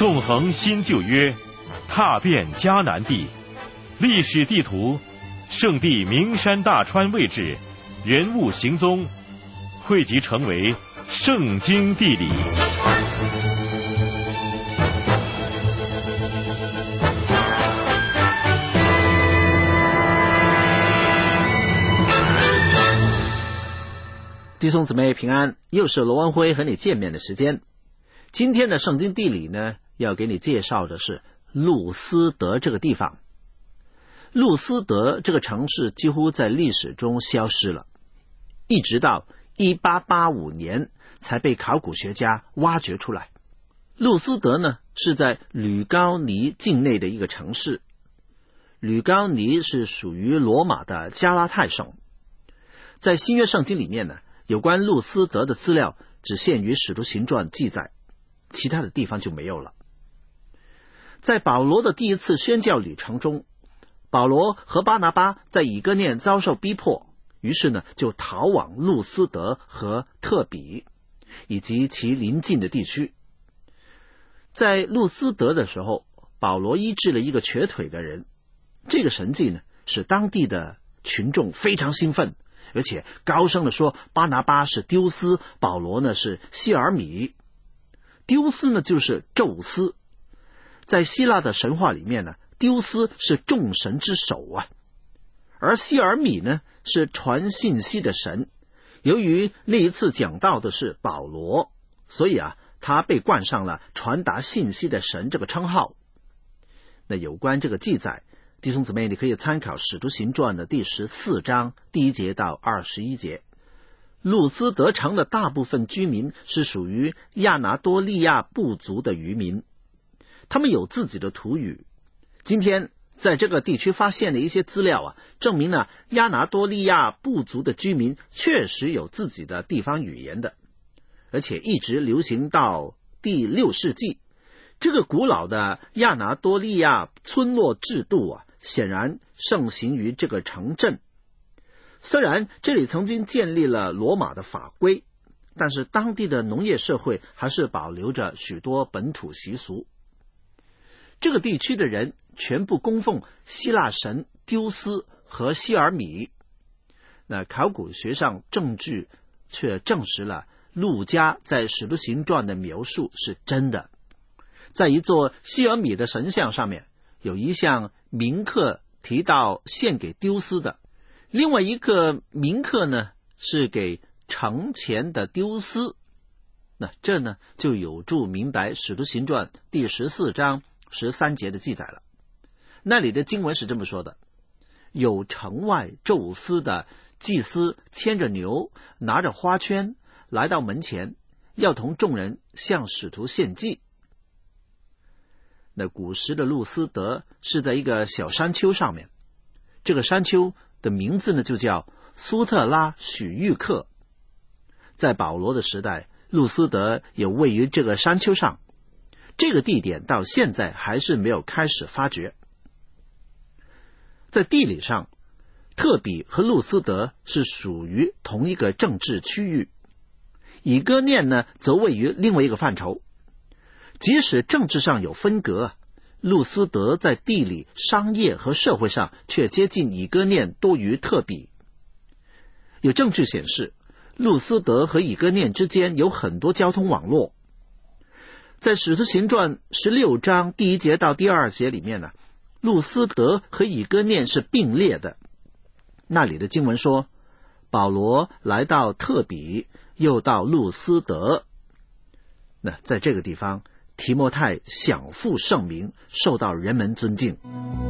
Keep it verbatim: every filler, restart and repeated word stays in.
纵横新旧约，踏遍迦南地，历史地图，圣地名山大川位置，人物行踪，汇集成为圣经地理。 弟兄姊妹平安，又是罗文辉和你见面的时间。今天的圣经地理呢，要给你介绍的是路斯德这个地方。路斯德这个城市几乎在历史中消失了，一直到一八八五年才被考古学家挖掘出来。路斯德呢，是在吕高尼境内的一个城市。吕高尼是属于罗马的加拉太省。在新约圣经里面呢，有关路斯德的资料只限于使徒行传记载，其他的地方就没有了。在保罗的第一次宣教旅程中，保罗和巴拿巴在以哥念遭受逼迫，于是呢就逃往路斯德和特比以及其邻近的地区。在路斯德的时候，保罗医治了一个瘸腿的人，这个神迹呢使当地的群众非常兴奋，而且高声的说巴拿巴是丢斯，保罗呢是希尔米。丢斯呢就是宙斯，在希腊的神话里面呢，丢斯是众神之首啊，而希尔米呢是传信息的神。由于那一次讲道的是保罗，所以啊他被冠上了传达信息的神这个称号。那有关这个记载，弟兄姊妹，你可以参考使徒行传的第十四章第一节到二十一节。路斯德城的大部分居民是属于亚拿多利亚部族的渔民，他们有自己的土语。今天在这个地区发现的一些资料啊，证明了亚拿多利亚部族的居民确实有自己的地方语言的，而且一直流行到第六世纪。这个古老的亚拿多利亚村落制度啊，显然盛行于这个城镇。虽然这里曾经建立了罗马的法规，但是当地的农业社会还是保留着许多本土习俗。这个地区的人全部供奉希腊神丢斯和希尔米。那考古学上证据却证实了路加在使徒行传的描述是真的。在一座希尔米的神像上面，有一项铭刻提到献给丢斯的，另外一个铭刻呢是给城前的丢斯。那这呢就有助明白使徒行传第十四章十三节的记载了。那里的经文是这么说的：有城外宙斯的祭司牵着牛，拿着花圈来到门前，要同众人向使徒献祭。那古时的路斯德是在一个小山丘上面，这个山丘的名字呢就叫苏特拉许玉克。在保罗的时代，路斯德也位于这个山丘上，这个地点到现在还是没有开始发掘。在地理上，特比和路斯德是属于同一个政治区域，以哥念呢则位于另外一个范畴。即使政治上有分隔，路斯德在地理、商业和社会上却接近以哥念多于特比。有证据显示，路斯德和以哥念之间有很多交通网络。在使徒行传十六章第一节到第二节里面呢，路斯德和以哥念是并列的。那里的经文说，保罗来到特比，又到路斯德。那在这个地方，提摩太享负盛名，受到人们尊敬。